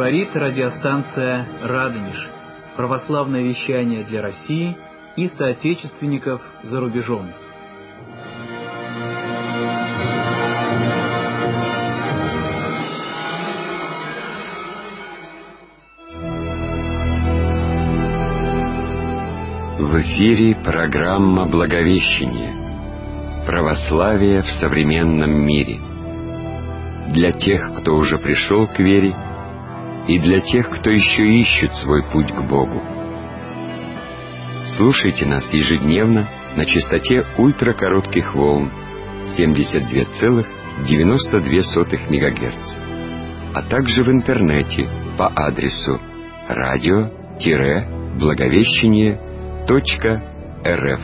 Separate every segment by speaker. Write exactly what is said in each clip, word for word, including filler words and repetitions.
Speaker 1: Говорит радиостанция «Радонеж». Православное вещание для России и соотечественников за рубежом.
Speaker 2: В эфире программа «Благовещение. Православие в современном мире». Для тех, кто уже пришел к вере, и для тех, кто еще ищет свой путь к Богу. Слушайте нас ежедневно на частоте ультракоротких волн семьдесят два целых девяносто две сотых мегагерца, а также в интернете по адресу радио-благовещение точка эр эф.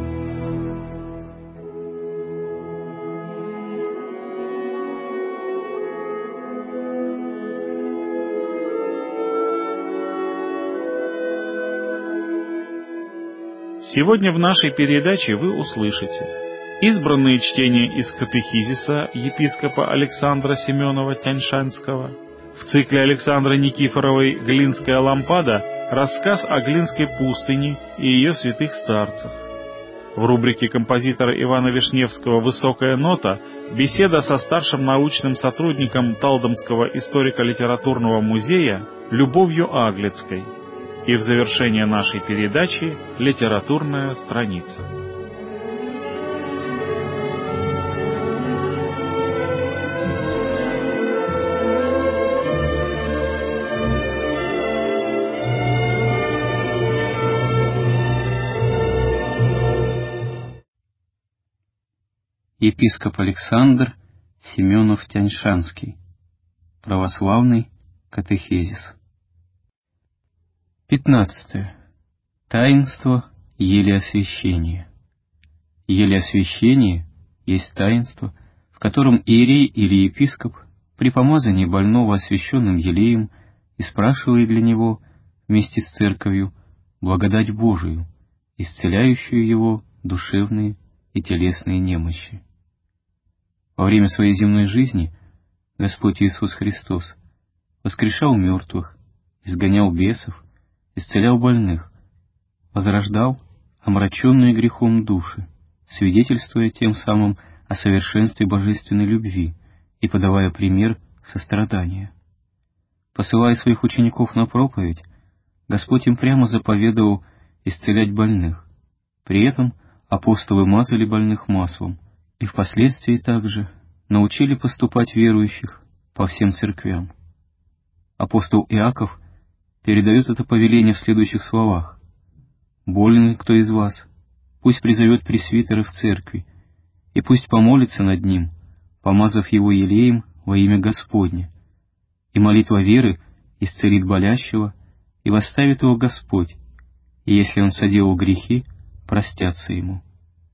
Speaker 3: Сегодня в нашей передаче вы услышите избранные чтения из катехизиса епископа Александра Семенова Тяньшанского, в цикле Александры Никифоровой «Глинская лампада» рассказ о Глинской пустыне и ее святых старцах. В рубрике композитора Ивана Вишневского «Высокая нота» беседа со старшим научным сотрудником Талдомского историко-литературного музея Любовью Аглицкой. И в завершение нашей передачи литературная страница.
Speaker 4: Епископ Александр Семенов Тяньшанский. Православный катехизис. пятнадцатое. Таинство елеосвящения. Елеосвящение есть таинство, в котором иерей или епископ при помазании больного освященным елеем и спрашивает для него вместе с церковью благодать Божию, исцеляющую его душевные и телесные немощи. Во время своей земной жизни Господь Иисус Христос воскрешал мертвых, изгонял бесов, исцелял больных, возрождал омраченные грехом души, свидетельствуя тем самым о совершенстве божественной любви и подавая пример сострадания. Посылая своих учеников на проповедь, Господь им прямо заповедовал исцелять больных. При этом апостолы мазали больных маслом и впоследствии также научили поступать верующих по всем церквям. Апостол Иаков передает это повеление в следующих словах: «Болен кто из вас, пусть призовет пресвитера в церкви, и пусть помолится над ним, помазав его елеем во имя Господне, и молитва веры исцелит болящего, и восставит его Господь, и если он соделал грехи, простятся ему».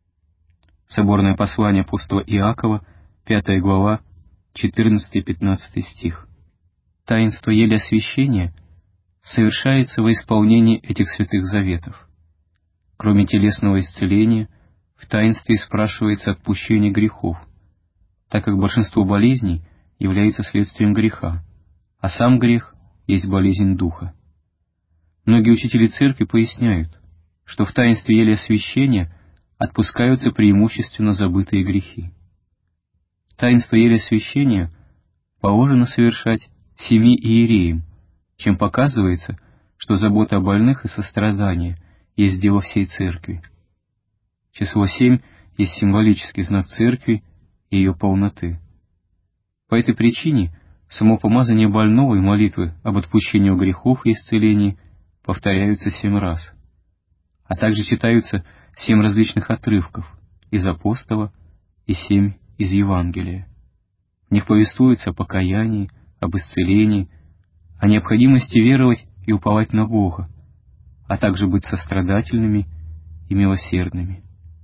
Speaker 4: Соборное послание апостола Иакова, пятая глава, четырнадцатый-пятнадцатый стих. Таинство елеосвящения совершается во исполнении этих святых заветов. Кроме телесного исцеления, в таинстве спрашивается отпущение грехов, так как большинство болезней является следствием греха, а сам грех есть болезнь духа. Многие учители церкви поясняют, что в таинстве елеосвящения отпускаются преимущественно забытые грехи. Таинство елеосвящения положено совершать семи иереям, чем показывается, что забота о больных и сострадание есть дело всей церкви. Число семь есть символический знак церкви и ее полноты. По этой причине само помазание больного и молитвы об отпущении грехов и исцелении повторяются семь раз, а также читаются семь различных отрывков из апостола и семь из Евангелия. В них повествуется о покаянии, об исцелении, о необходимости веровать и уповать на Бога, а также быть сострадательными и милосердными.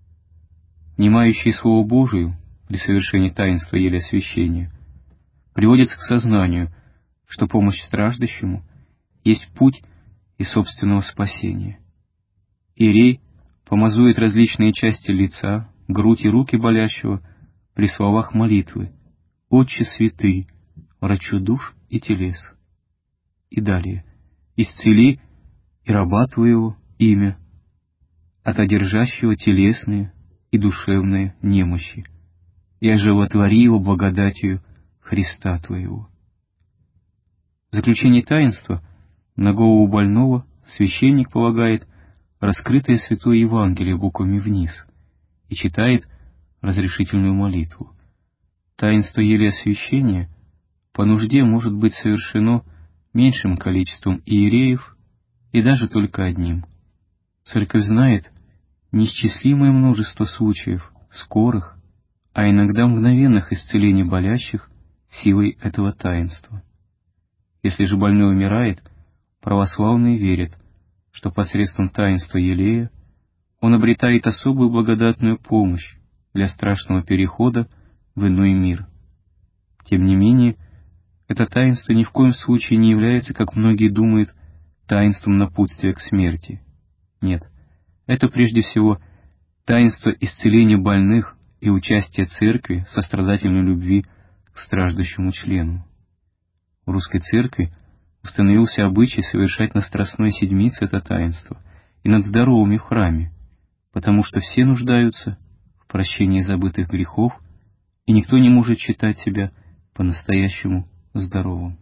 Speaker 4: Внимающие Слову Божию при совершении таинства елеосвящения приводятся к сознанию, что помощь страждущему есть путь и собственного спасения. Иерей помазует различные части лица, грудь и руки болящего при словах молитвы: «Отче святый, врачу душ и телес». И далее. «Исцели и раба Твоего имя от одержащего телесные и душевные немощи, и оживотвори его благодатью Христа Твоего». В заключение таинства на голову больного священник полагает раскрытое Святое Евангелие буквами вниз и читает разрешительную молитву. Таинство елеосвящения по нужде может быть совершено меньшим количеством иереев и даже только одним. Церковь знает неисчислимое множество случаев, скорых, а иногда мгновенных исцелений болящих силой этого таинства. Если же больной умирает, православные верят, что посредством таинства елея он обретает особую благодатную помощь для страшного перехода в иной мир. Тем не менее, это таинство ни в коем случае не является, как многие думают, таинством напутствия к смерти. Нет, это прежде всего таинство исцеления больных и участия Церкви в сострадательной любви к страждущему члену. В русской церкви установился обычай совершать на Страстной Седмице это таинство и над здоровыми в храме, потому что все нуждаются в прощении забытых грехов, и никто не может считать себя по-настоящему здоровым.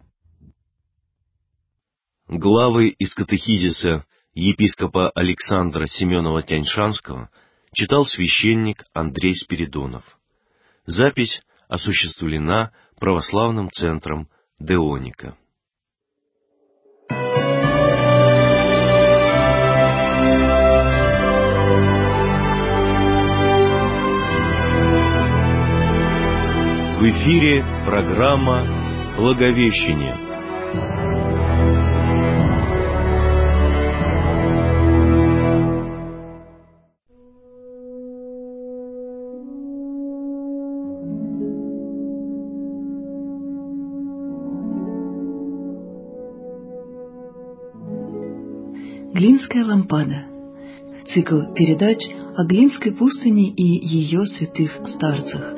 Speaker 5: Главы из катехизиса епископа Александра Семенова-Тяньшанского читал священник Андрей Спиридонов. Запись осуществлена православным центром Деоника. В эфире программа «Благовещение».
Speaker 6: Глинская лампада. Цикл передач о Глинской пустыне и ее святых старцах.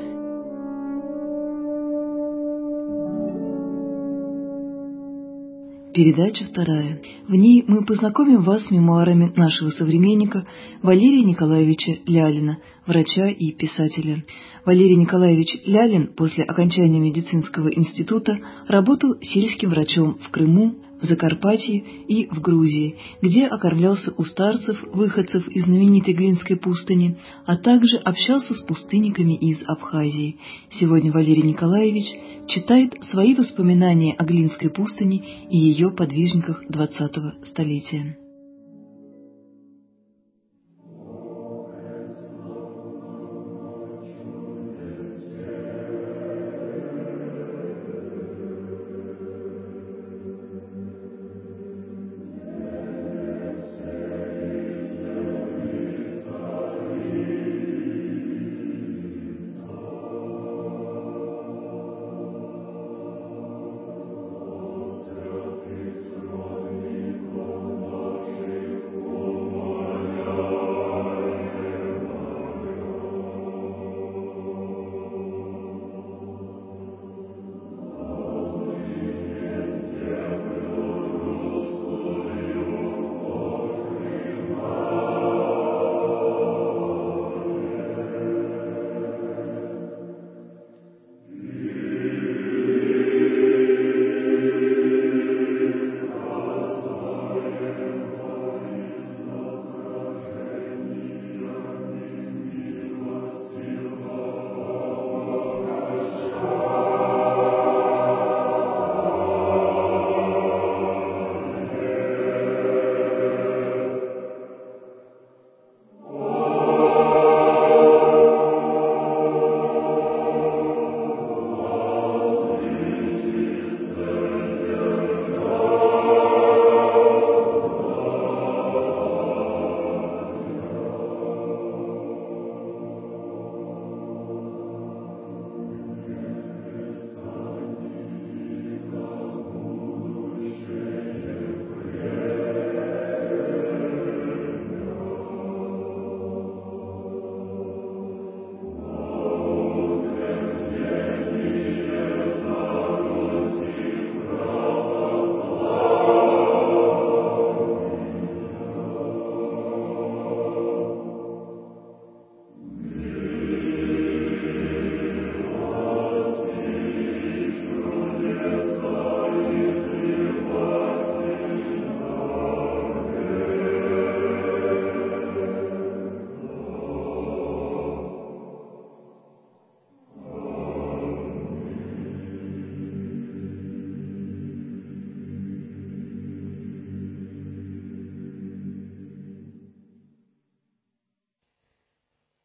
Speaker 6: Передача вторая. В ней мы познакомим вас с мемуарами нашего современника Валерия Николаевича Лялина, врача и писателя. Валерий Николаевич Лялин после окончания медицинского института работал сельским врачом в Крыму, в Закарпатье и в Грузии, где окормлялся у старцев, выходцев из знаменитой Глинской пустыни, а также общался с пустынниками из Абхазии. Сегодня Валерий Николаевич читает свои воспоминания о Глинской пустыне и ее подвижниках двадцатого столетия.
Speaker 7: Lord.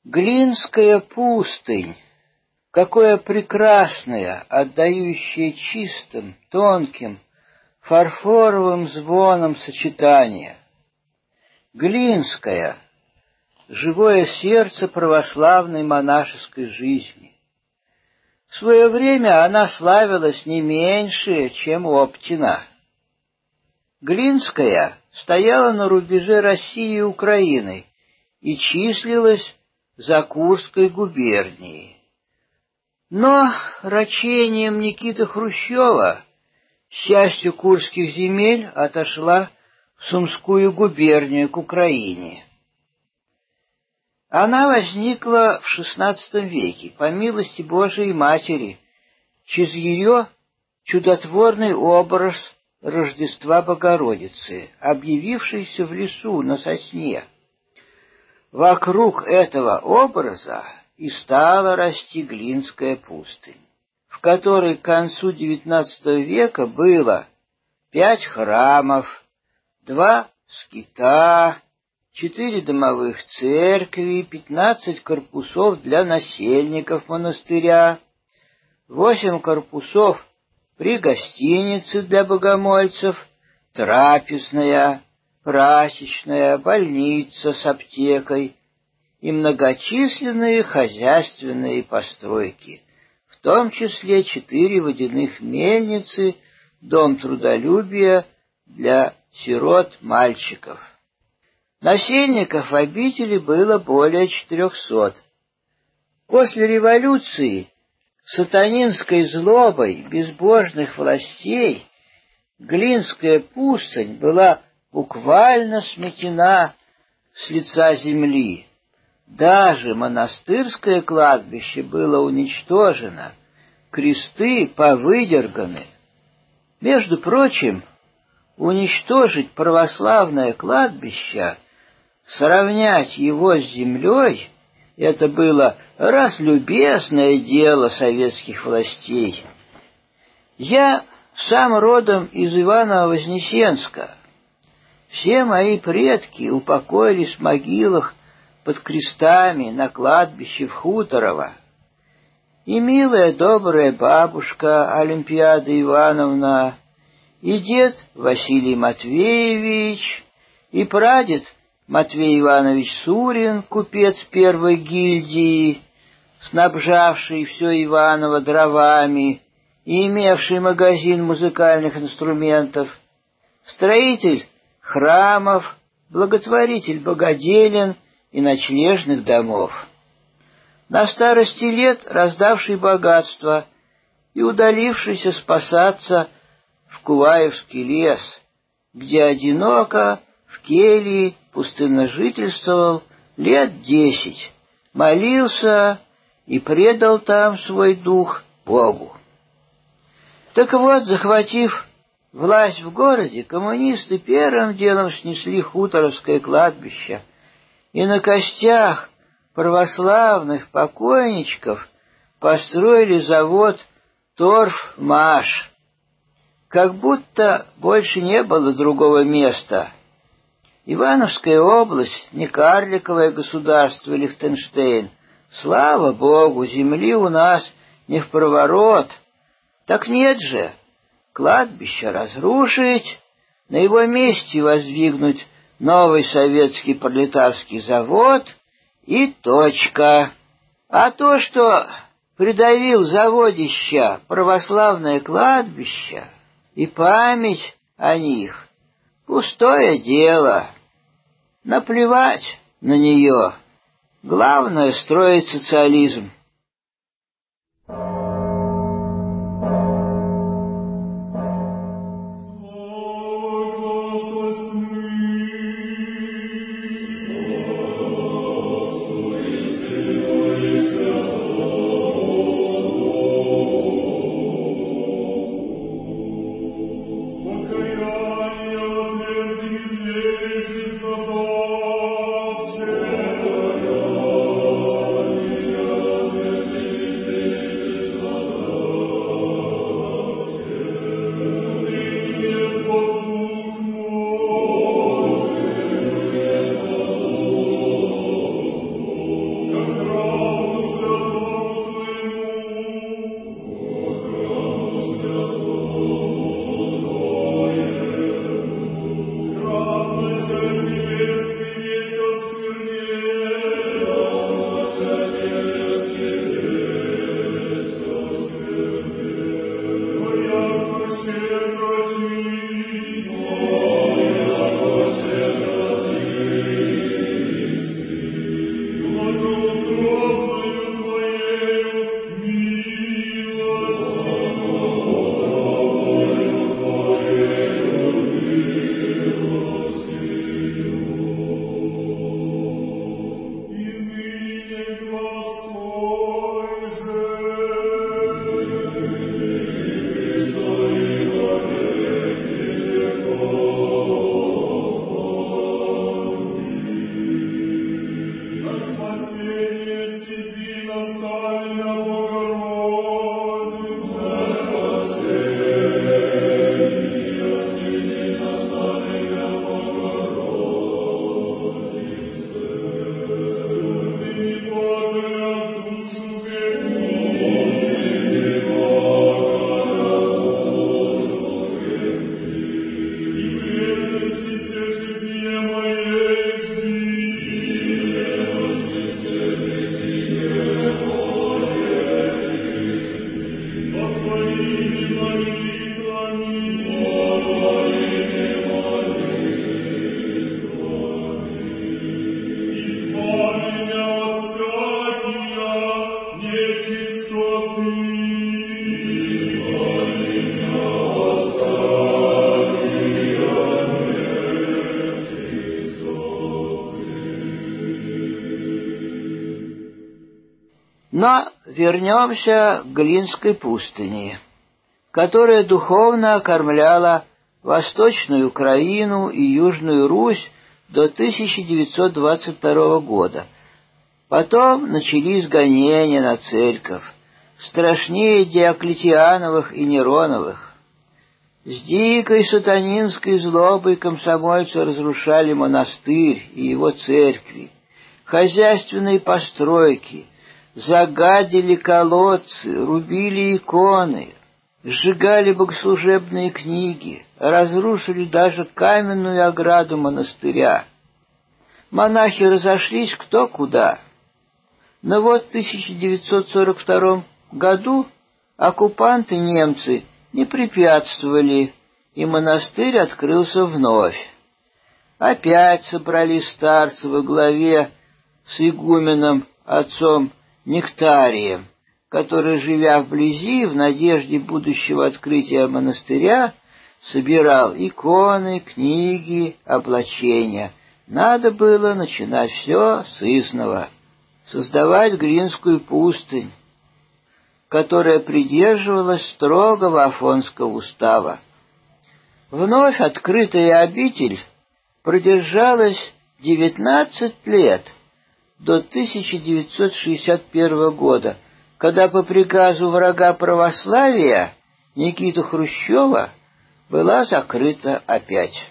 Speaker 7: Глинская пустынь, какое прекрасное, отдающее чистым, тонким, фарфоровым звоном сочетание. Глинская — живое сердце православной монашеской жизни. В свое время она славилась не меньше, чем Оптина. Глинская стояла на рубеже России и Украины и числилась за Курской губернией. Но рачением Никиты Хрущева часть курских земель отошла в Сумскую губернию к Украине. Она возникла в шестнадцатом веке по милости Божией Матери через ее чудотворный образ Рождества Богородицы, объявившийся в лесу на сосне. Вокруг этого образа и стала расти Глинская пустынь, в которой к концу девятнадцатого века было пять храмов, два скита, четыре домовых церкви, пятнадцать корпусов для насельников монастыря, восемь корпусов при гостинице для богомольцев, трапезная, прачечная, больница с аптекой и многочисленные хозяйственные постройки, в том числе четыре водяных мельницы, дом трудолюбия для сирот-мальчиков. Насельников в обители было более четырехсот. После революции сатанинской злобой безбожных властей Глинская пустынь была буквально сметена с лица земли. Даже монастырское кладбище было уничтожено, кресты повыдерганы. Между прочим, уничтожить православное кладбище, сравнять его с землей — это было разлюбезное дело советских властей. Я сам родом из Иваново-Вознесенска. Все мои предки упокоились в могилах под крестами на кладбище в Хуторово. И милая добрая бабушка Олимпиада Ивановна, и дед Василий Матвеевич, и прадед Матвей Иванович Сурин, купец первой гильдии, снабжавший все Иваново дровами и имевший магазин музыкальных инструментов, строитель храмов, благотворитель богоделен и ночлежных домов. На старости лет раздавший богатство и удалившийся спасаться в Куваевский лес, где одиноко в келье пустынно жительствовал лет десять, молился и предал там свой дух Богу. Так вот, захватив власть в городе, коммунисты первым делом снесли Хуторовское кладбище и на костях православных покойничков построили завод «Торфмаш». Как будто больше не было другого места. Ивановская область — не карликовое государство Лихтенштейн. Слава Богу, земли у нас не впроворот. Так нет же, кладбище разрушить, на его месте воздвигнуть новый советский пролетарский завод и точка. А то, что придавил заводища православное кладбище и память о них, пустое дело. Наплевать на нее. Главное — строить социализм.
Speaker 8: Покаяние
Speaker 7: Но вернемся к Глинской пустыне, которая духовно окормляла Восточную Украину и Южную Русь до тысяча девятьсот двадцать второго года. Потом начались гонения на церковь, страшнее Диоклетиановых и Нероновых. С дикой сатанинской злобой комсомольцы разрушали монастырь и его церкви, хозяйственные постройки, загадили колодцы, рубили иконы, сжигали богослужебные книги, разрушили даже каменную ограду монастыря. Монахи разошлись кто куда. Но вот в тысяча девятьсот сорок втором году оккупанты-немцы не препятствовали, и монастырь открылся вновь. Опять собрались старцы во главе с игуменом отцом Нектарием, который, живя вблизи, в надежде будущего открытия монастыря, собирал иконы, книги, облачения. Надо было начинать все с изного, создавать Глинскую пустынь, которая придерживалась строгого Афонского устава. Вновь открытая обитель продержалась девятнадцать лет, до тысяча девятьсот шестьдесят первого года, когда по приказу врага православия Никиты Хрущева была закрыта опять.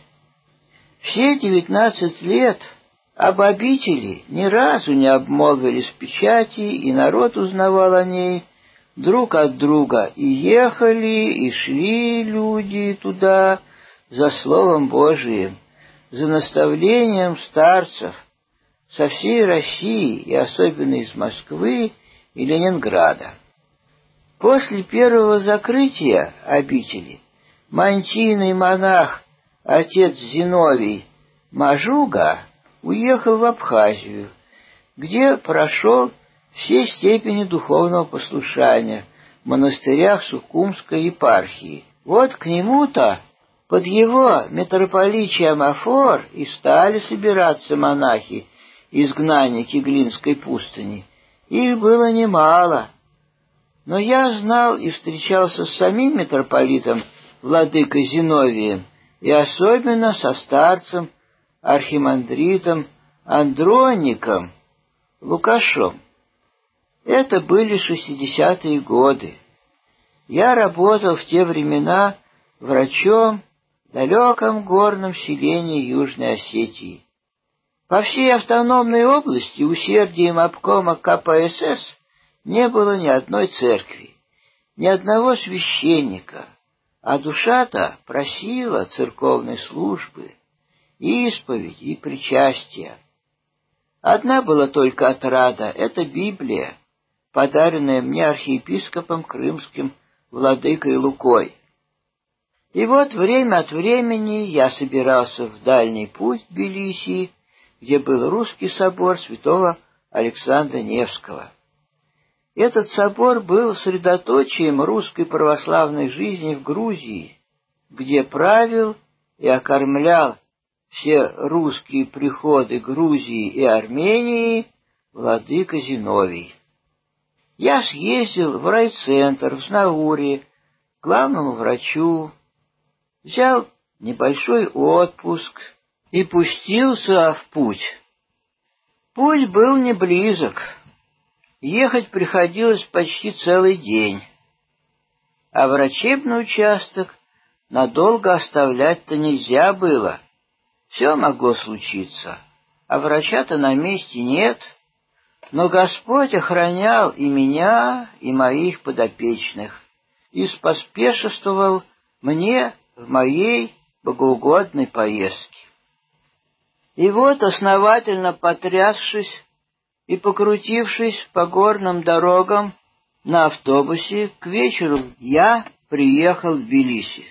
Speaker 7: Все девятнадцать лет об обители ни разу не обмолвились в печати, и народ узнавал о ней друг от друга, и ехали, и шли люди туда за Словом Божиим, за наставлением старцев со всей России и особенно из Москвы и Ленинграда. После первого закрытия обители мантийный монах отец Зиновий Мажуга уехал в Абхазию, где прошел все степени духовного послушания в монастырях Сухумской епархии. Вот к нему-то, под его митрополичием Афор, и стали собираться монахи, изгнанники Глинской пустыни. Их было немало. Но я знал и встречался с самим митрополитом владыкой Зиновием, и особенно со старцем архимандритом Андроником Лукашом. Это были шестидесятые годы. Я работал в те времена врачом в далеком горном селении Южной Осетии. По всей автономной области усердием обкома ка пэ эс эс не было ни одной церкви, ни одного священника, а душа-то просила церковной службы, исповедь и причастия. Одна была только отрада — это Библия, подаренная мне архиепископом крымским владыкой Лукой. И вот время от времени я собирался в дальний путь в Тбилиси, где был русский собор святого Александра Невского. Этот собор был средоточием русской православной жизни в Грузии, где правил и окормлял все русские приходы Грузии и Армении владыка Зиновий. Я съездил в райцентр в Знауре к главному врачу, взял небольшой отпуск и пустился в путь. Путь был не близок. Ехать приходилось почти целый день, а врачебный участок надолго оставлять-то нельзя было. Все могло случиться, а врача-то на месте нет. Но Господь охранял и меня, и моих подопечных, и споспешествовал мне в моей богоугодной поездке. И вот, основательно потрясшись и покрутившись по горным дорогам на автобусе, к вечеру я приехал в Тбилиси.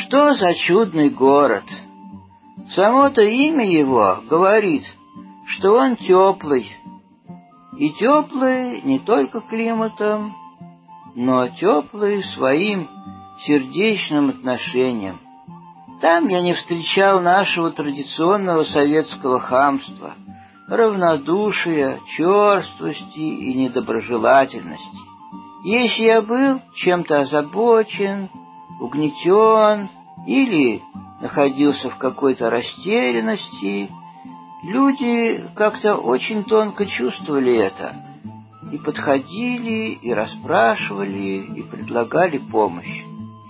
Speaker 7: что за чудный город! Само-то имя его говорит, что он теплый. И теплый не только климатом, но теплый своим сердечным отношением. Там я не встречал нашего традиционного советского хамства, равнодушия, черствости и недоброжелательности. Если я был чем-то озабочен, угнетен или находился в какой-то растерянности, люди как-то очень тонко чувствовали это и подходили, и расспрашивали, и предлагали помощь.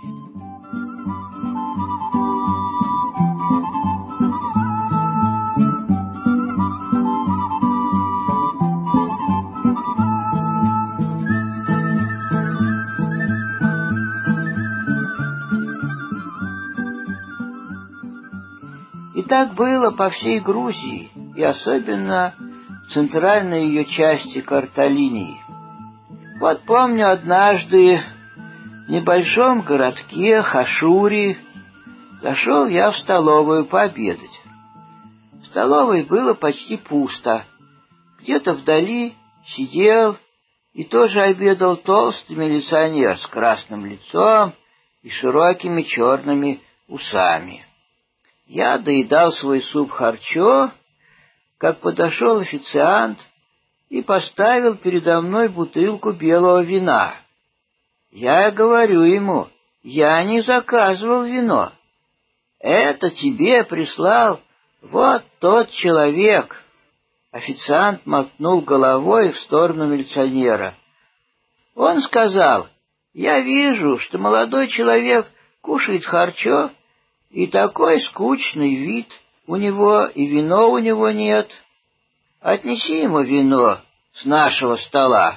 Speaker 7: И так было по всей Грузии, и особенно в центральной ее части Карталинии. Вот помню, однажды в небольшом городке Хашури зашел я в столовую пообедать. В столовой было почти пусто. Где-то вдали сидел и тоже обедал толстый милиционер с красным лицом и широкими черными усами. Я доедал свой суп-харчо, как подошел официант и поставил передо мной бутылку белого вина. Я говорю ему: я не заказывал вино. Это тебе прислал вот тот человек. Официант мотнул головой в сторону милиционера. Он сказал: я вижу, что молодой человек кушает харчо, и такой скучный вид у него, и вино у него нет. Отнеси ему вино с нашего стола.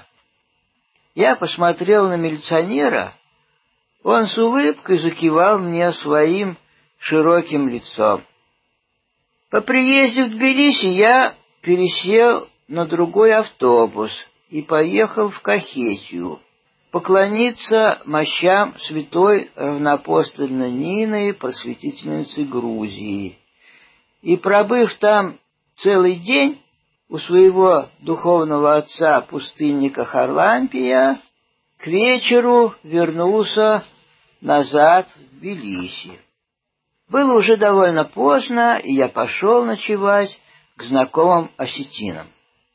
Speaker 7: Я посмотрел на милиционера. Он с улыбкой закивал мне своим широким лицом. По приезде в Тбилиси я пересел на другой автобус и поехал в Кахетию поклониться мощам святой равноапостольной Нины, просветительницы Грузии. И, пробыв там целый день у своего духовного отца, пустынника Харлампия, к вечеру вернулся назад в Тбилиси. Было уже довольно поздно, и я пошел ночевать к знакомым осетинам.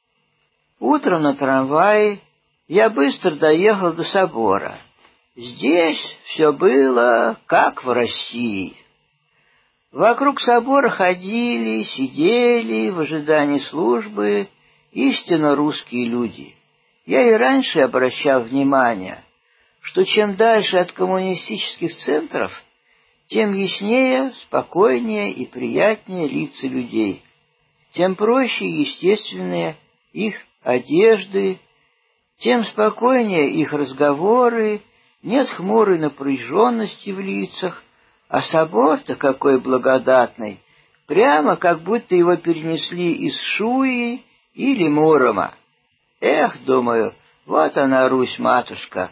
Speaker 7: Утром на трамвае я быстро доехал до собора. Здесь все было как в России. Вокруг собора ходили, сидели в ожидании службы истинно русские люди. Я и раньше обращал внимание, что чем дальше от коммунистических центров, тем яснее, спокойнее и приятнее лица людей, тем проще и естественнее их одежды, тем спокойнее их разговоры, нет хмурой напряженности в лицах, а собор-то какой благодатный, прямо как будто его перенесли из Шуи или Мурома. Эх, думаю, вот она, Русь-матушка.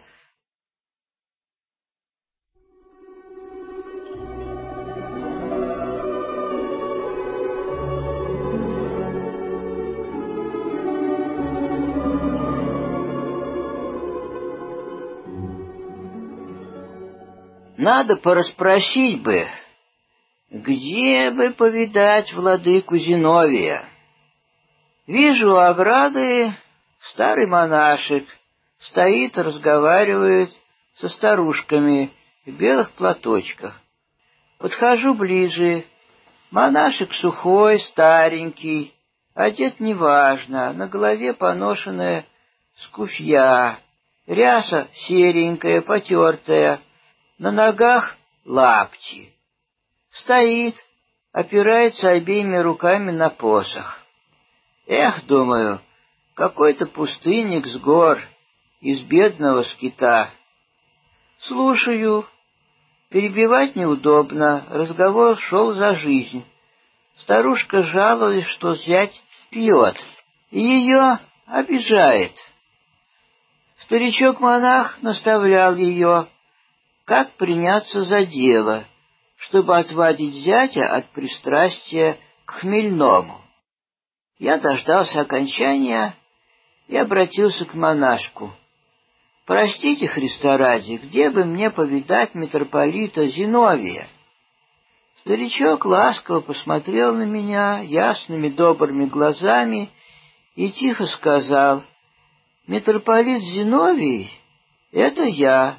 Speaker 7: Надо порасспросить бы, где бы повидать владыку Зиновия. Вижу у ограды старый монашек, стоит, разговаривает со старушками в белых платочках. Подхожу ближе. Монашек сухой, старенький, одет неважно, на голове поношенная скуфья, ряса серенькая, потертая, на ногах лапти. Стоит, опирается обеими руками на посох. Эх, думаю, какой-то пустынник с гор, из бедного скита. Слушаю. Перебивать неудобно, разговор шел за жизнь. Старушка жаловалась, что зять пьет, и ее обижает. Старичок-монах наставлял ее, как приняться за дело, чтобы отвадить зятя от пристрастия к хмельному. Я дождался окончания и обратился к монашку. «Простите, Христа ради, где бы мне повидать митрополита Зиновия?» Старичок ласково посмотрел на меня ясными добрыми глазами и тихо сказал: «Митрополит Зиновий — это я».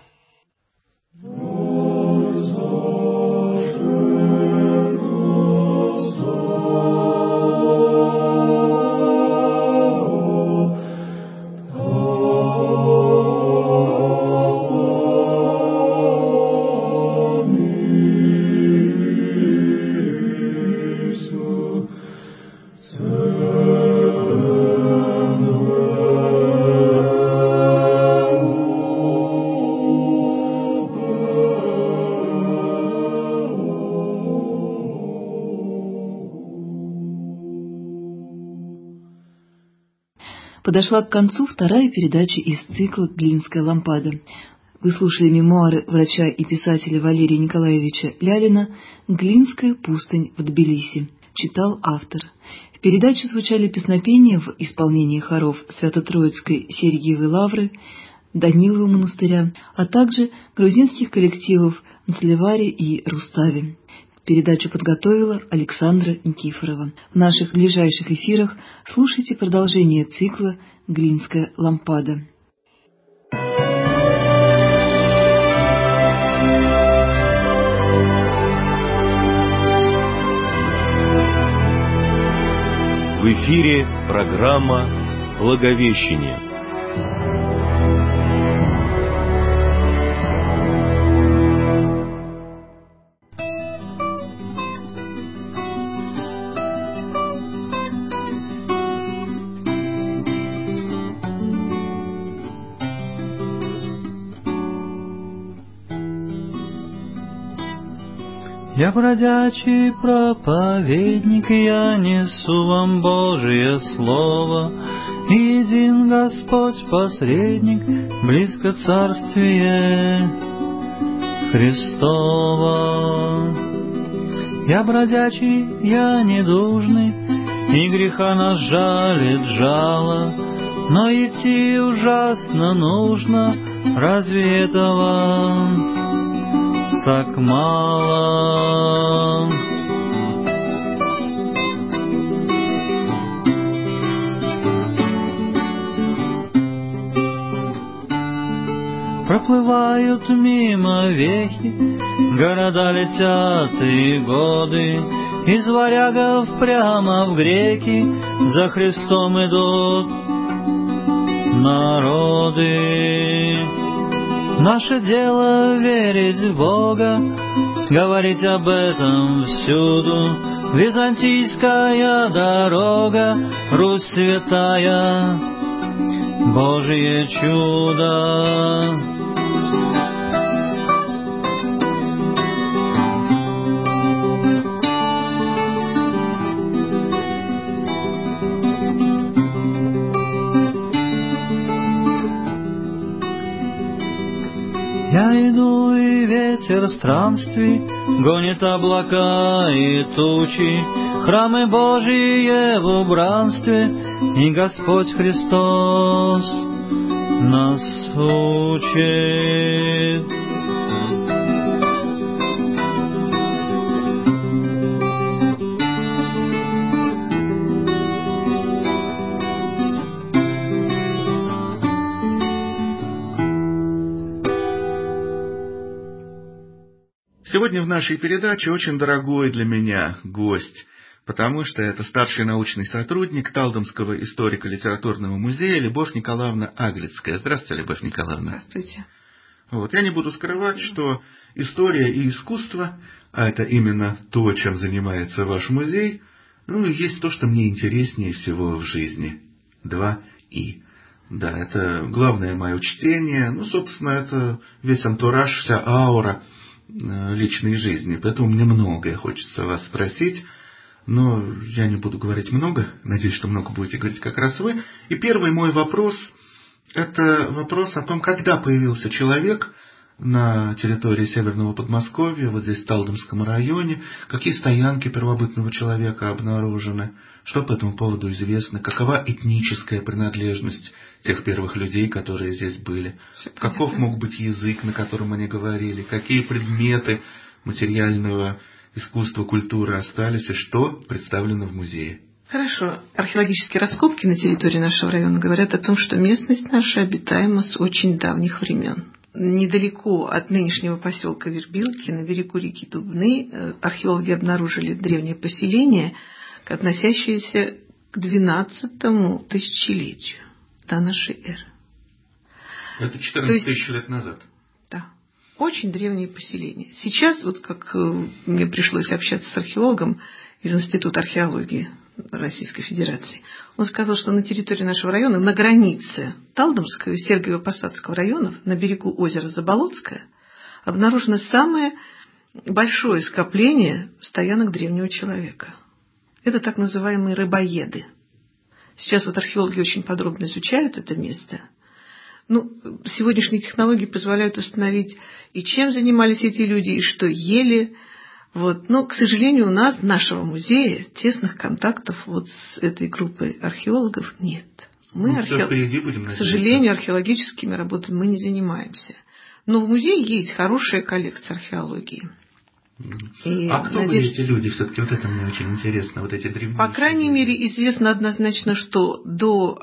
Speaker 6: Подошла к концу вторая передача из цикла «Глинская лампада». Вы слушали мемуары врача и писателя Валерия Николаевича Лялина «Глинская пустынь в Тбилиси». Читал автор. В передаче звучали песнопения в исполнении хоров Свято-Троицкой Сергиевой Лавры, Данилова монастыря, а также грузинских коллективов Нцлевари и Рустави. Передачу подготовила Александра Никифорова. В наших ближайших эфирах слушайте продолжение цикла «Глинская лампада».
Speaker 5: В эфире программа «Благовещение».
Speaker 8: Я бродячий проповедник, я несу вам Божие Слово. Един Господь посредник, близко Царствие Христово. Я бродячий, я недужный, и греха нас жалит жало, но идти ужасно нужно, разве этого так мало? Проплывают мимо веки, города летят и годы, из варягов прямо в греки за Христом идут народы. Наше дело верить в Бога, говорить об этом всюду. Византийская дорога, Русь святая, Божие чудо. Я иду, и ветер странствий гонит облака и тучи, храмы Божьи в убранстве, и Господь Христос нас учит.
Speaker 9: Сегодня в нашей передаче очень дорогой для меня гость, потому что это старший научный сотрудник Талдомского историко-литературного музея Любовь Николаевна Аглицкая. Здравствуйте, Любовь Николаевна.
Speaker 6: Здравствуйте.
Speaker 9: Вот. Я не буду скрывать, что история и искусство, а это именно то, чем занимается ваш музей, ну, есть то, что мне интереснее всего в жизни. Два «и». Да, это главное мое чтение, ну, собственно, это весь антураж, вся аура личной жизни. Поэтому мне многое хочется вас спросить, но я не буду говорить много. Надеюсь, что много будете говорить как раз вы. И первый мой вопрос – это вопрос о том, когда появился человек на территории Северного Подмосковья, вот здесь в Талдомском районе, какие стоянки первобытного человека обнаружены, что по этому поводу известно, какова этническая принадлежность тех первых людей, которые здесь были, каков мог быть язык, на котором они говорили, какие предметы материального искусства, культуры остались и что представлено в музее.
Speaker 10: Хорошо. Археологические раскопки на территории нашего района говорят о том, что местность наша обитаема с очень давних времен. Недалеко от нынешнего поселка Вербилки, на берегу реки Дубны, археологи обнаружили древнее поселение, относящееся к двенадцатому тысячелетию до нашей эры.
Speaker 9: Это четырнадцать тысяч лет назад.
Speaker 10: Да. Очень древнее поселение. Сейчас, вот как мне пришлось общаться с археологом из Института археологии Российской Федерации, он сказал, что на территории нашего района, на границе Талдомского и Сергиево-Посадского районов, на берегу озера Заболотское, обнаружено самое большое скопление стоянок древнего человека. Это так называемые рыбоеды. Сейчас вот археологи очень подробно изучают это место. Ну, сегодняшние технологии позволяют установить, и чем занимались эти люди, и что ели. Вот. Но, к сожалению, у нас, нашего музея, тесных контактов вот с этой группой археологов нет. Мы,
Speaker 9: ну,
Speaker 10: архе...
Speaker 9: впереди, будем
Speaker 10: к сожалению, археологическими работами мы не занимаемся. Но в музее есть хорошая коллекция археологии.
Speaker 9: И, а кто надеюсь... были эти люди? Все-таки вот это мне очень интересно, вот эти древние.
Speaker 10: По крайней мере, известно однозначно, что до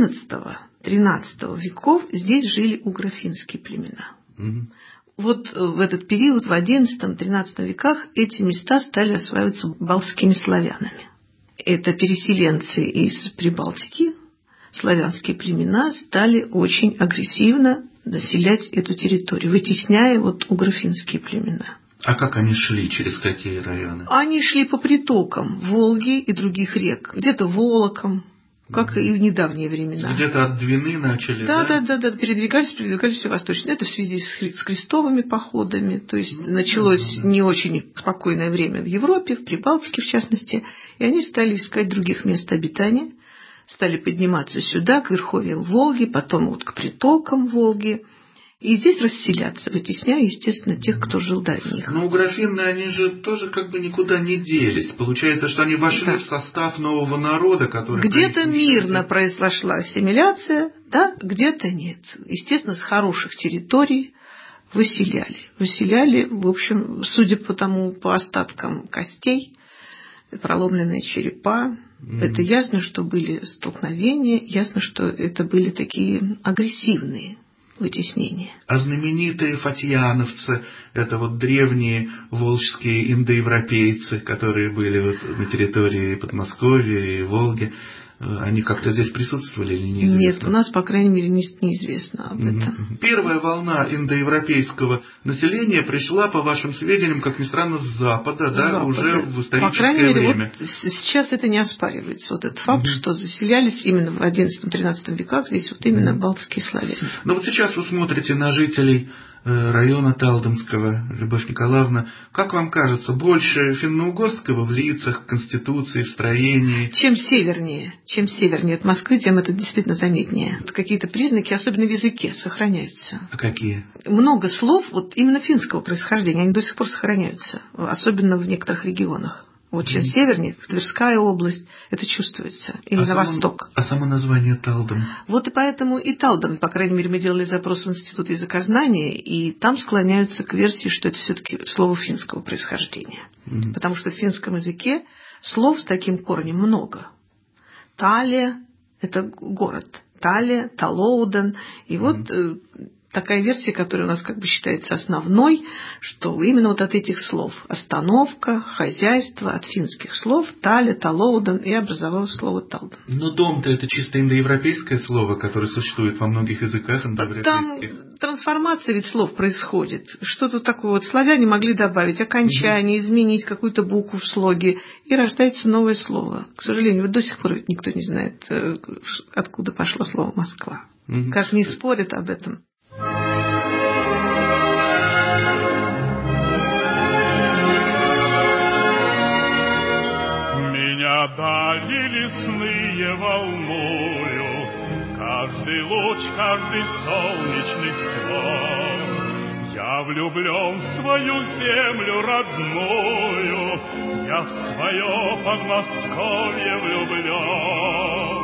Speaker 10: одиннадцатого-тринадцатого веков здесь жили угро-финские племена. Угу. Вот в этот период, в одиннадцатом-тринадцатом веках, эти места стали осваиваться балтскими славянами. Это переселенцы из Прибалтики, славянские племена, стали очень агрессивно населять эту территорию, вытесняя вот угро-финские племена.
Speaker 9: А как они шли, через какие районы?
Speaker 10: Они шли по притокам Волги и других рек, где-то Волоком, как и в недавние времена.
Speaker 9: Где-то от Двины начали,
Speaker 10: да?
Speaker 9: Да,
Speaker 10: да, да, да, передвигались, передвигались все восточно. Это в связи с крестовыми походами, то есть ну, началось да, да. не очень спокойное время в Европе, в Прибалтике в частности, и они стали искать других мест обитания, стали подниматься сюда, к верховьям Волги, потом вот к притокам Волги. И здесь расселяться, вытесняя, естественно, тех, кто жил до них.
Speaker 9: Но угро-финны, они же тоже как бы никуда не делись. Получается, что они вошли да. в состав нового народа, который...
Speaker 10: Где-то мирно произошла ассимиляция, да, где-то нет. Естественно, с хороших территорий выселяли. Выселяли, в общем, судя по тому, по остаткам костей, проломленные черепа. Mm-hmm. Это ясно, что были столкновения, ясно, что это были такие агрессивные вытеснения.
Speaker 9: А знаменитые фатьяновцы, это вот древние волжские индоевропейцы, которые были вот на территории Подмосковья и Волги, они как-то здесь присутствовали или неизвестно?
Speaker 10: Нет, у нас, по крайней мере, не, неизвестно об этом.
Speaker 9: Первая волна индоевропейского населения пришла, по вашим сведениям, как ни странно, с запада, с да, запада. Уже в историческое
Speaker 10: по крайней мере,
Speaker 9: время.
Speaker 10: Вот сейчас это не оспаривается. Вот этот факт, mm-hmm. что заселялись именно в одиннадцатом-тринадцатом веках здесь вот именно mm-hmm. балтские славяне.
Speaker 9: Но вот сейчас вы смотрите на жителей района Талдомского, Любовь Николаевна, как вам кажется, больше финно-угорского в лицах, в конституции, в строении?
Speaker 10: Чем севернее, чем севернее от Москвы, тем это действительно заметнее. Какие-то признаки, особенно в языке, сохраняются.
Speaker 9: А какие?
Speaker 10: Много слов вот именно финского происхождения, они до сих пор сохраняются, особенно в некоторых регионах. Вот чем mm-hmm. севернее, Тверская область, это чувствуется. Или а на само, восток.
Speaker 9: А само название Талдом?
Speaker 10: Вот и поэтому и Талдом, по крайней мере, мы делали запрос в Институт языкознания, и там склоняются к версии, что это все-таки слово финского происхождения. Mm-hmm. Потому что в финском языке слов с таким корнем много. Тале – это город. Тале, Талоуден. И mm-hmm. вот э, такая версия, которая у нас как бы считается основной, что именно вот от этих слов остановка, хозяйство, от финских слов Тале, Талоуден и образовалось слово Талдом.
Speaker 9: Но дом-то это чисто индоевропейское слово, которое существует во многих языках индоевропейских.
Speaker 10: Там трансформация ведь слов происходит. Что-то такое вот славяне могли добавить, окончание, угу. изменить какую-то букву в слоге, и рождается новое слово. К сожалению, вот до сих пор никто не знает, откуда пошло слово Москва. Угу. Как не спорят об этом.
Speaker 11: Меня дали лесные волною, каждый луч, каждый солнечный склон. Я влюблен в свою землю родную, я в свое Подмосковье влюблен.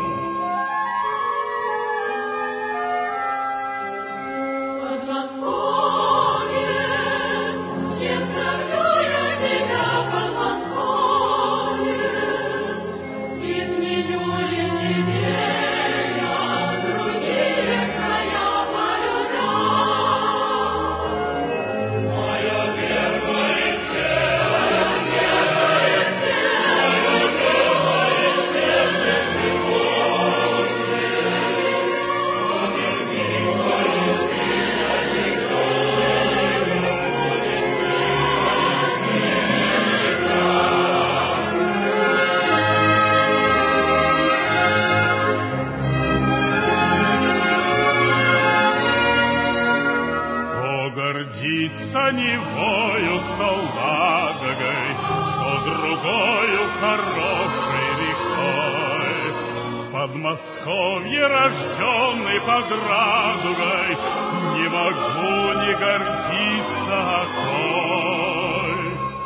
Speaker 11: Гордится Невою, то Ладогой, то другою хорошей рекой. В Подмосковье рожденный под радугой, не могу не гордиться окой.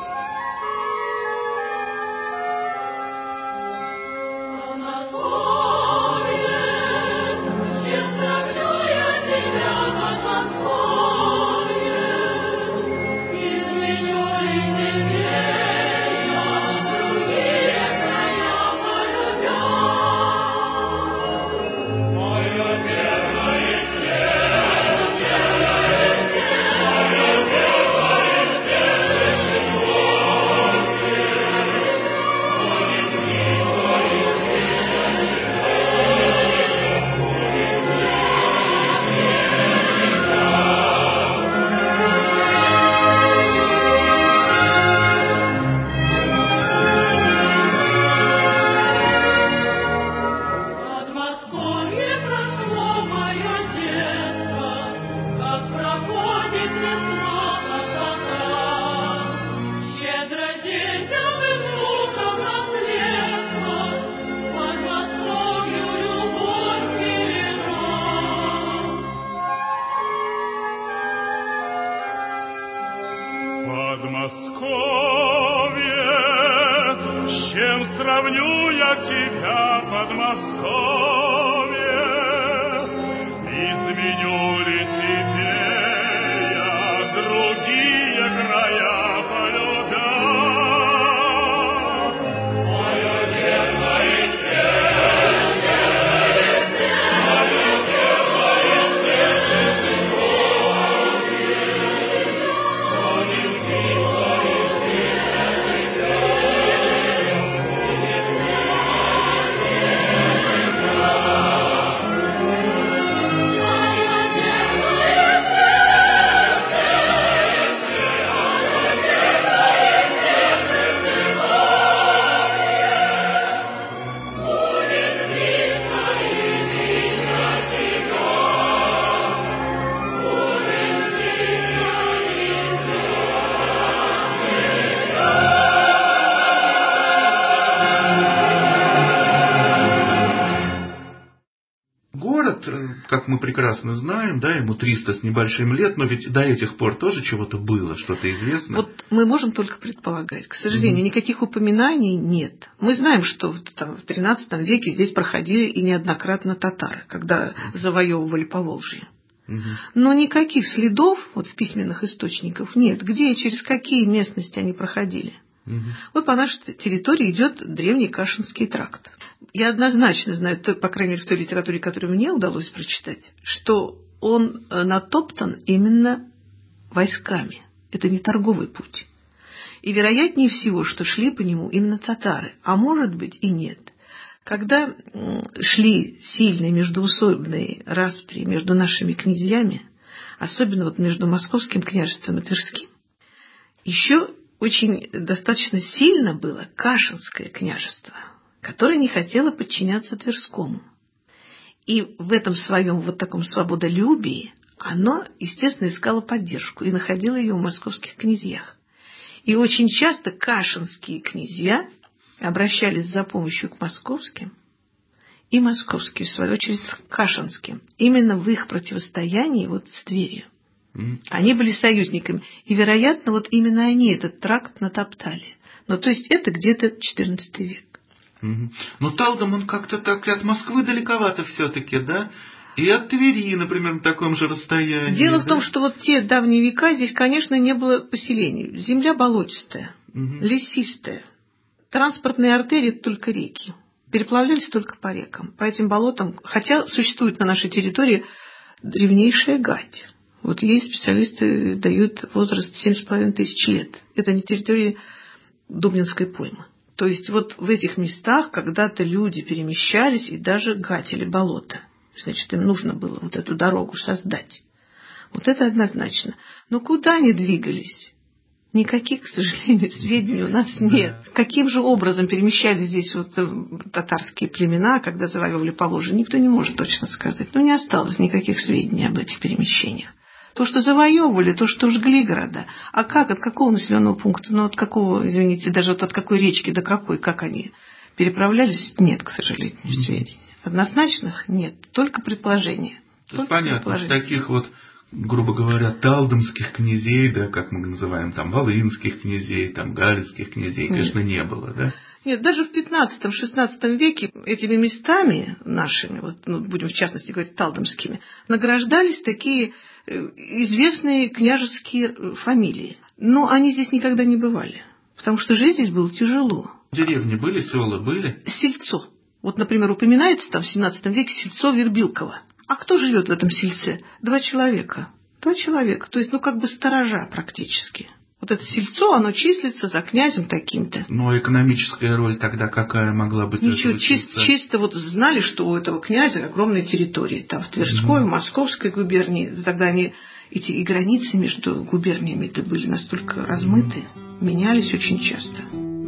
Speaker 11: Подмосковье, с чем сравню я тебя, Подмосковье, изменю ли тебе я другие края полюбя? Мое верное сердце, мое верное сердце,
Speaker 9: как мы прекрасно знаем, да, ему триста с небольшим лет, но ведь до этих пор тоже чего-то было, что-то известно.
Speaker 10: Вот мы можем только предполагать. К сожалению, mm-hmm. никаких упоминаний нет. Мы знаем, что там, в тринадцатом веке здесь проходили и неоднократно татары, когда mm-hmm. завоевывали Поволжье. Mm-hmm. Но никаких следов вот, в письменных источниках нет. Где и через какие местности они проходили. Mm-hmm. Вот по нашей территории идет древний Кашинский тракт. Я однозначно знаю, по крайней мере, в той литературе, которую мне удалось прочитать, что он натоптан именно войсками. Это не торговый путь. И вероятнее всего, что шли по нему именно татары. А может быть и нет. Когда шли сильные междоусобные распри между нашими князьями, особенно вот между Московским княжеством и Тверским, еще очень достаточно сильно было Кашинское княжество, которое не хотело подчиняться Тверскому. И в этом своем вот таком свободолюбии оно, естественно, искало поддержку и находило ее в московских князьях. И очень часто кашинские князья обращались за помощью к московским, и московские, в свою очередь, к кашинским, именно в их противостоянии вот с Тверью.
Speaker 9: Mm.
Speaker 10: Они были союзниками. И, вероятно, вот именно они этот тракт натоптали. Ну, то есть это где-то четырнадцатый век.
Speaker 9: Mm-hmm. Но Талдом, он как-то так от Москвы далековато все-таки, да? И от Твери, например, на таком же расстоянии.
Speaker 10: Дело
Speaker 9: да?
Speaker 10: в том, что вот те давние века здесь, конечно, не было поселений. Земля болотистая, угу. лесистая. Транспортные артерии – только реки. Переплавлялись только по рекам. По этим болотам, хотя существует на нашей территории древнейшая гать. Вот ей специалисты дают возраст семь с половиной тысяч лет. Это не территория Дубнинской поймы. То есть вот в этих местах когда-то люди перемещались и даже гатили болото. Значит, им нужно было вот эту дорогу создать. Вот это однозначно. Но куда они двигались? Никаких, к сожалению, сведений у нас нет. Каким же образом перемещались здесь вот татарские племена, когда завоевывали Поволжье, никто не может точно сказать. Но не осталось никаких сведений об этих перемещениях. То, что завоевывали, то, что жгли города. А как, от какого населенного пункта, ну от какого, извините, даже вот от какой речки до какой, как они переправлялись, нет, к сожалению, сведений. Однозначных нет, только предположения.
Speaker 9: То есть понятно, таких вот, грубо говоря, талдомских князей, да, как мы называем, там, волынских князей, там, галицких князей, нет. Конечно, не было, да?
Speaker 10: Нет, даже в пятнадцатом-шестнадцатом веке этими местами нашими, вот, ну, будем в частности говорить талдомскими, награждались такие известные княжеские фамилии. Но они здесь никогда не бывали, потому что жить здесь было тяжело.
Speaker 9: Деревни были, села были?
Speaker 10: Сельцо. Вот, например, упоминается там в семнадцатом веке сельцо Вербилково. А кто живет в этом сельце? Два человека. Два человека. То есть, ну, как бы сторожа практически. Вот это сельцо, оно числится за князем таким-то.
Speaker 9: Но экономическая роль тогда какая могла быть?
Speaker 10: Ничего, чисто, чисто вот знали, что у этого князя огромные территории. Там в Тверской, mm-hmm. в Московской губернии. Тогда они, эти и границы между губерниями-то были настолько размыты, менялись очень часто.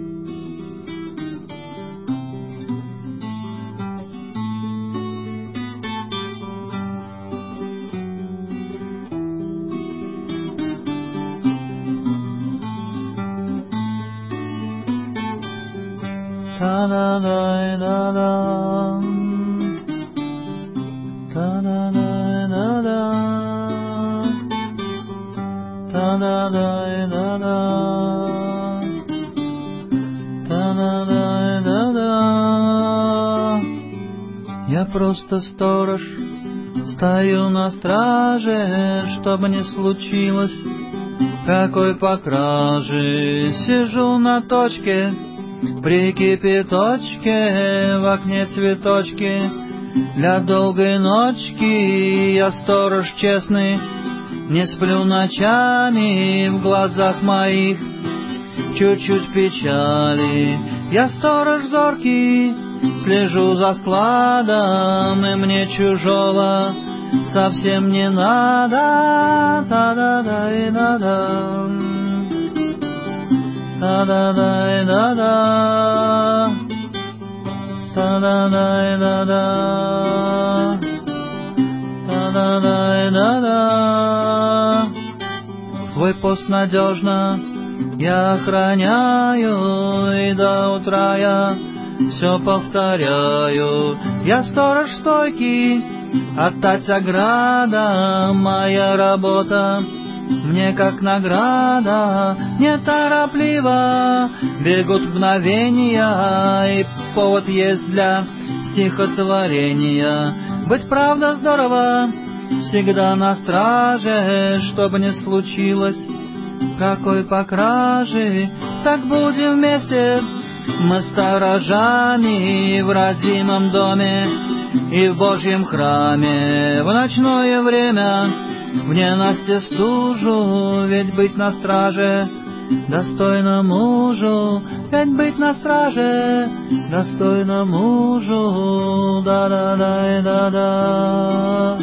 Speaker 8: Я просто сторож, стою на страже, чтобы не случилось какой покражи. Сижу на точке, при кипяточке, в окне цветочки, для долгой ночки. Я сторож честный, не сплю ночами, в глазах моих чуть-чуть печали. Я сторож зоркий, слежу за складом, и мне чужого совсем не надо. Та-да-да-и-да-да, та-да-да-и-да-да, та-да-да-и-да-да, та-да-да-и-да-да. Свой пост надежно я охраняю, и до утра я все повторяю. Я сторож стойкий, оттать ограда, моя работа мне как награда. Неторопливо бегут мгновения, и повод есть для стихотворения. Быть правда здорово, всегда на страже, чтобы не случилось какой покражи. Так будем вместе мы сторожами в родимом доме и в Божьем храме. В ночное время в ненастье стужу, ведь быть на страже достойно мужу, ведь быть на страже достойно мужу. Да-да-да-да-да,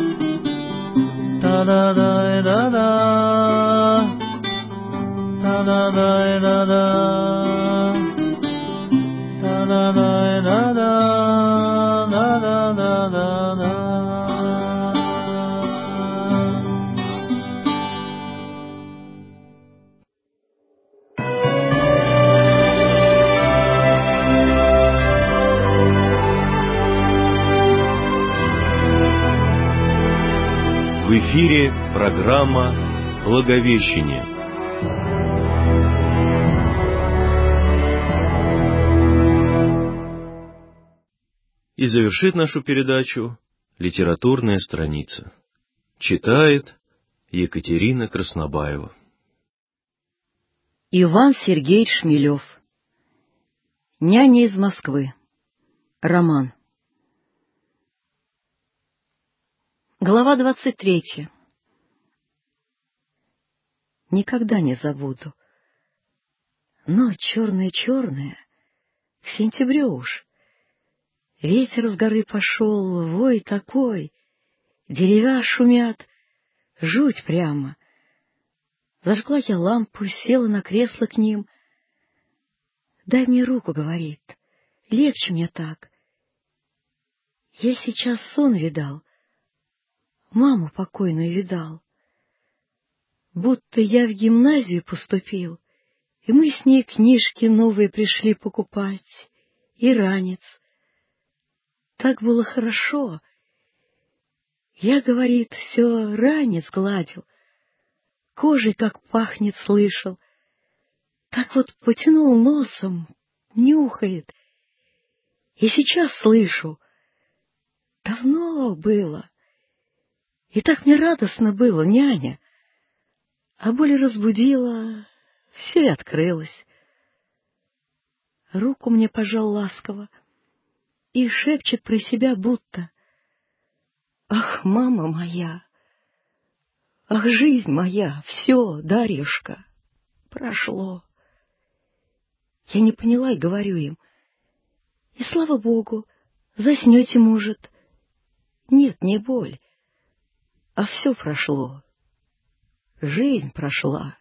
Speaker 8: да-да-да-да-да, да-да-да-да-да, да-да-да-да-да, да-да-да-да-да.
Speaker 5: В эфире программа Благовещение. И завершит нашу передачу литературная страница. Читает Екатерина Краснобаева.
Speaker 12: Иван Сергеевич Шмелев. «Няня из Москвы». Роман. Глава двадцать третья. Никогда не забуду. Ночь черная-черная, к сентябрю уж. Ветер с горы пошел, вой такой, деревья шумят, жуть прямо. Зажгла я лампу, села на кресло к ним. «Дай мне руку», — говорит, — «легче мне так. Я сейчас сон видал, маму покойную видал. Будто я в гимназию поступил, и мы с ней книжки новые пришли покупать, и ранец. Так было хорошо. Я, говорит, все ранец гладил, кожей как пахнет слышал. Так вот потянул носом, нюхает. И сейчас слышу. Давно было. И так мне радостно было, няня. А боль разбудила, все и открылось. Руку мне пожал ласково и шепчет про себя будто: «Ах, мама моя! Ах, жизнь моя! Все, Дарьюшка, прошло!» Я не поняла и говорю им: «И слава Богу, заснете, может». Нет, не боль, а все прошло. Жизнь прошла,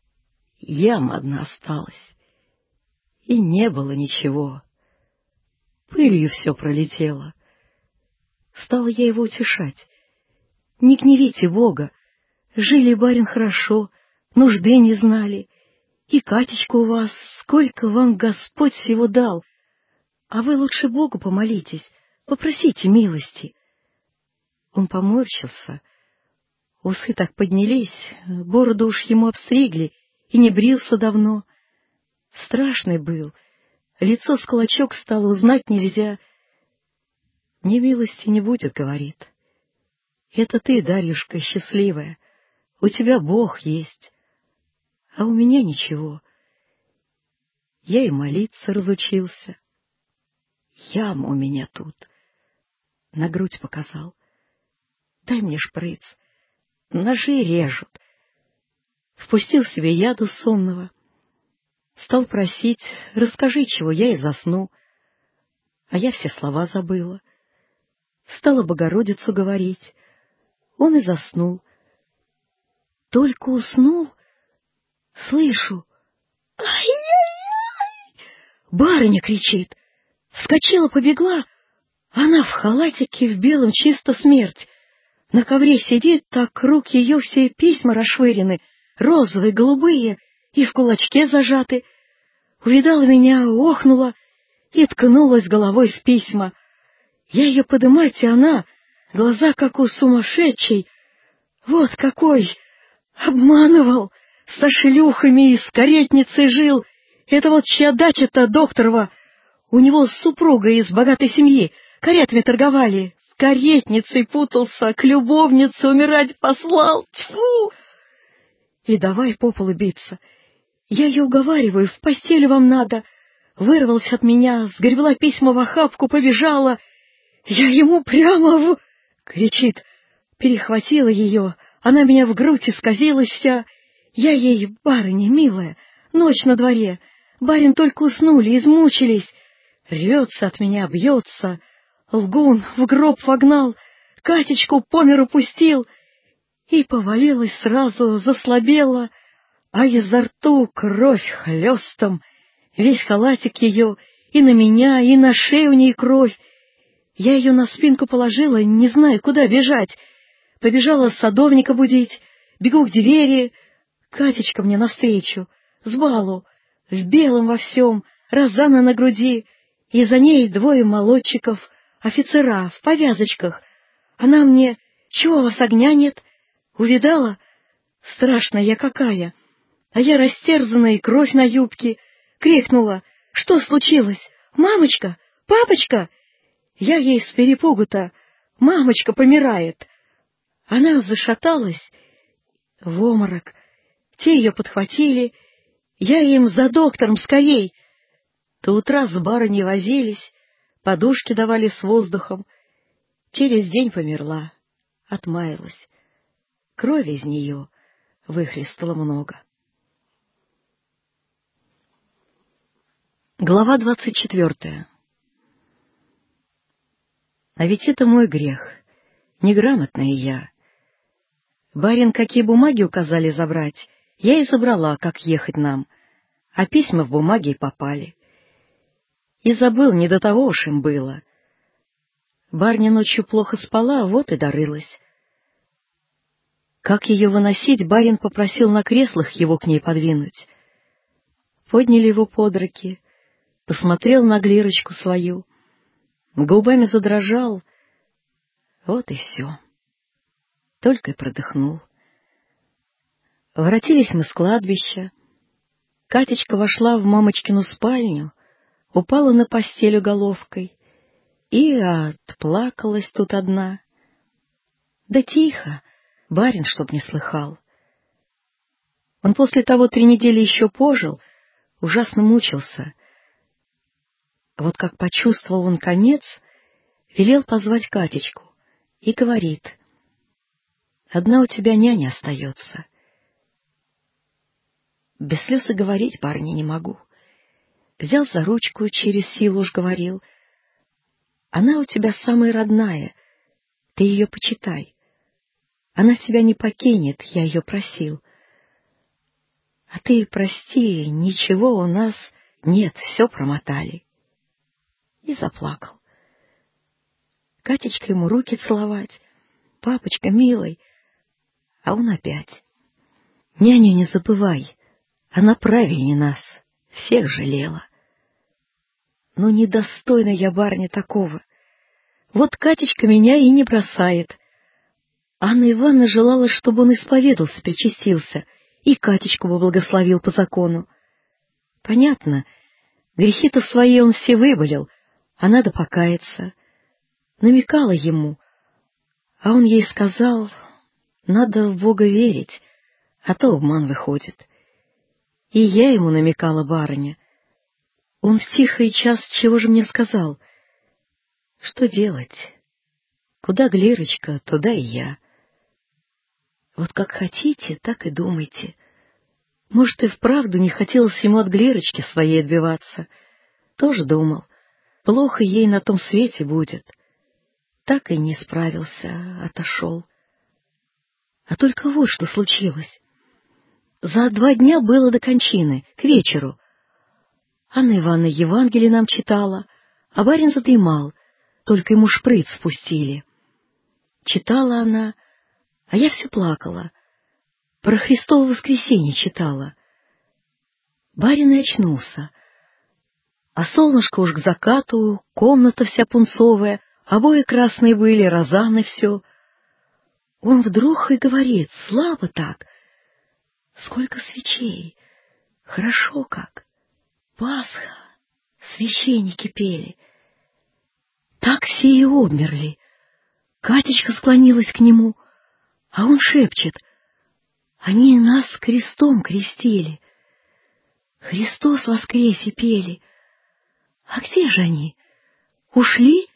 Speaker 12: яма одна осталась, и не было ничего. Пылью все пролетело. Стала я его утешать: «Не гневите Бога, жили, барин, хорошо, нужды не знали, и Катечка у вас, сколько вам Господь всего дал, а вы лучше Богу помолитесь, попросите милости». Он поморщился, усы так поднялись, бороду уж ему обстригли, и не брился давно. Страшный был, лицо с клочок стало, узнать нельзя. «Мне милости не будет», — говорит. «Это ты, Дарьюшка, счастливая, у тебя Бог есть, а у меня ничего. Я и молиться разучился. Яма у меня тут». На грудь показал. «Дай мне шприц, ножи режут». Впустил себе яду сонного. Стал просить: «Расскажи, чего», я и засну. А я все слова забыла. Стала Богородицу говорить. Он и заснул. Только уснул, слышу: «Ай-яй-яй!» Барыня кричит. Вскочила, побегла. Она в халатике, в белом, чисто смерть. На ковре сидит, так рук ее все письма расшвырены, розовые, голубые, и в кулачке зажаты. Увидала меня, охнула и ткнулась головой в письма. Я ее подымать, и она, глаза как у сумасшедшей. Вот какой! Обманывал, со шлюхами и с каретницей жил. Это вот чья дача-то докторова. У него супруга из богатой семьи, каретами торговали. С каретницей путался, к любовнице умирать послал. Тьфу! И давай по полу биться. Я ее уговариваю, в постели вам надо. Вырвалась от меня, сгребла письма в охапку, побежала. Я ему прямо в... Кричит. Перехватила ее, она меня в грудь исказилась вся. Я ей: «Барыня милая, ночь на дворе, барин только уснули, измучились». Рвется от меня, бьется. Лгун в гроб вогнал, Катечку по миру пустил. И повалилась сразу, заслабела, а изо рту кровь хлестом. Весь халатик ее, и на меня, и на шею у ней кровь. Я ее на спинку положила, не знаю, куда бежать. Побежала садовника будить, бегу к двери. Катечка мне навстречу, с балу, в белом во всем, розана на груди, и за ней двое молодчиков, офицера в повязочках. Она мне: «Чего у вас огня нет?» Увидала, Страшная я какая! А я растерзанная, и кровь на юбке. Крикнула: «Что случилось? Мамочка! Папочка!» Я ей с перепугу-то: «Мамочка помирает!» Она зашаталась в обморок. Те ее подхватили. Я им: «За доктором скорей!» До утра с барыней возились, подушки давали с воздухом. Через день померла, отмаялась. Крови из нее выхлестало много. Глава двадцать четвертая. А ведь это мой грех, неграмотная я. Барин какие бумаги указали забрать, я и забрала, как ехать нам, а письма в бумаге и попали. И забыл, не до того уж им было. Барыня ночью плохо спала, вот и дорылась. Как ее выносить, барин попросил на креслах его к ней подвинуть. Подняли его под руки, посмотрел на Глирочку свою, губами задрожал, вот и все. Только и продохнул. Воротились мы с кладбища. Катечка вошла в мамочкину спальню, упала на постель головкой и отплакалась тут одна. Да тихо, барин чтоб не слыхал. Он после того три недели еще пожил, ужасно мучился. Вот как почувствовал он конец, велел позвать Катечку и говорит: «Одна у тебя няня остается». Без слез и говорить барыне не могу. Взял за ручку, через силу уж говорил: «Она у тебя самая родная, ты ее почитай. Она тебя не покинет, я ее просил. А ты прости, ничего у нас нет, все промотали». И заплакал. Катечка ему руки целовать: «Папочка, милый». А он опять: «Няню не забывай, она правильнее нас, всех жалела». Ну, недостойна я барыня такого. Вот Катечка меня и не бросает. Анна Ивановна желала, чтобы он исповедался, причастился, и Катечку бы благословил по закону. Понятно, грехи-то свои он все выболел, а надо покаяться. Намекала ему, а он ей сказал: надо в Бога верить, а то обман выходит. И я ему намекала, барыня. Он в тихий час чего же мне сказал? Что делать? Куда Глирочка, туда и я. Вот как хотите, так и думайте. Может, и вправду не хотелось ему от Глирочки своей отбиваться. Тоже думал, плохо ей на том свете будет. Так и не справился, отошел. А только вот что случилось. За два дня было до кончины, к вечеру. Анна Ивановна Евангелие нам читала, а барин задремал, только ему шприц спустили. Читала она, а я все плакала. Про Христово воскресенье читала. Барин и очнулся. А солнышко уж к закату, комната вся пунцовая, обои красные были, розаны все. Он вдруг и говорит, слабо так: «Сколько свечей! Хорошо как! Пасха! Священники пели!» Так все и обмерли. Катечка склонилась к нему, а он шепчет: «Они нас крестом крестили, Христос воскресе пели. А где же они? Ушли?»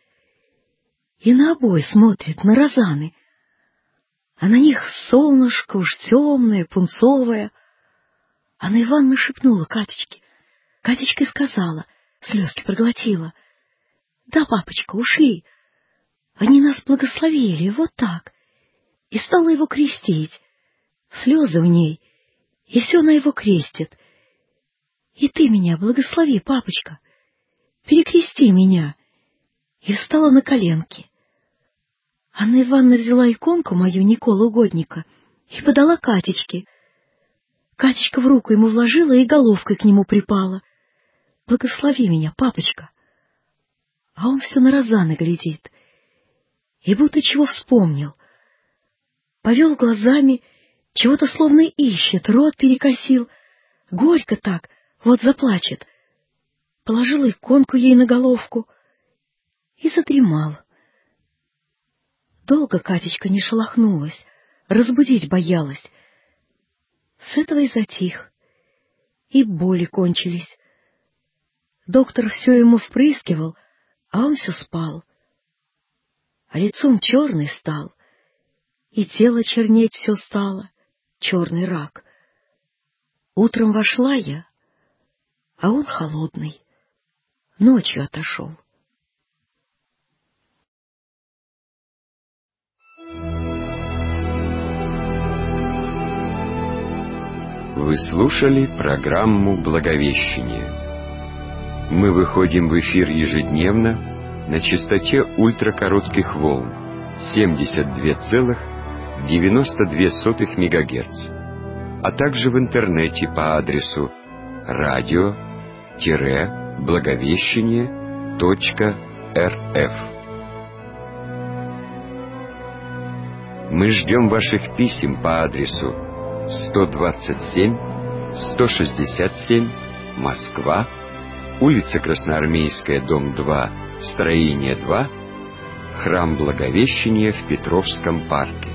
Speaker 12: И на обои смотрит, на розаны. А на них солнышко уж темное, пунцовое. Анна Ивановна шепнула Катечке. Катечка и сказала, слезки проглотила: «Да, папочка, ушли. Они нас благословили, вот так». И стала его крестить. Слезы в ней, и все на его крестит. «И ты меня благослови, папочка, перекрести меня». И встала на коленки. Анна Ивановна взяла иконку мою Николы Угодника и подала Катечке. Катечка в руку ему вложила и головкой к нему припала. «Благослови меня, папочка». А он все на розаны глядит, и будто чего вспомнил. Повел глазами Чего-то словно ищет, рот перекосил. Горько так, вот заплачет. Положил иконку ей на головку и задремал. Долго Катечка не шелохнулась, разбудить боялась. С этого и затих, и боли кончились. Доктор все ему впрыскивал, а он все спал. А лицом черный стал, и тело чернеть все стало, черный рак. Утром вошла я, а он холодный, ночью отошел.
Speaker 2: Вы слушали программу «Благовещение». Мы выходим в эфир ежедневно на частоте ультракоротких волн семьдесят два целых девяносто две сотых мегагерц, а также в интернете по адресу радио-благовещение точка рф. Мы ждем ваших писем по адресу сто двадцать семь сто шестьдесят семь, Москва, улица Красноармейская, дом два, строение два, храм Благовещения в Петровском парке.